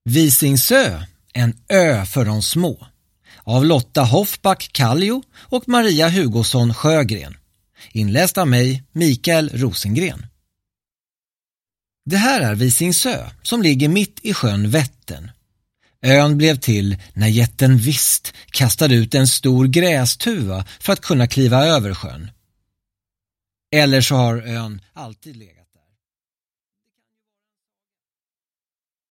Visingsö, en ö för de små. Av Lotta Hoffback Kallio och Maria Hugosson Sjögren. Inläst av mig, Mikael Rosengren. Det här är Visingsö som ligger mitt i sjön Vättern. Ön blev till när jätten Vist kastade ut en stor grästuva för att kunna kliva över sjön. Eller så har ön alltid legat.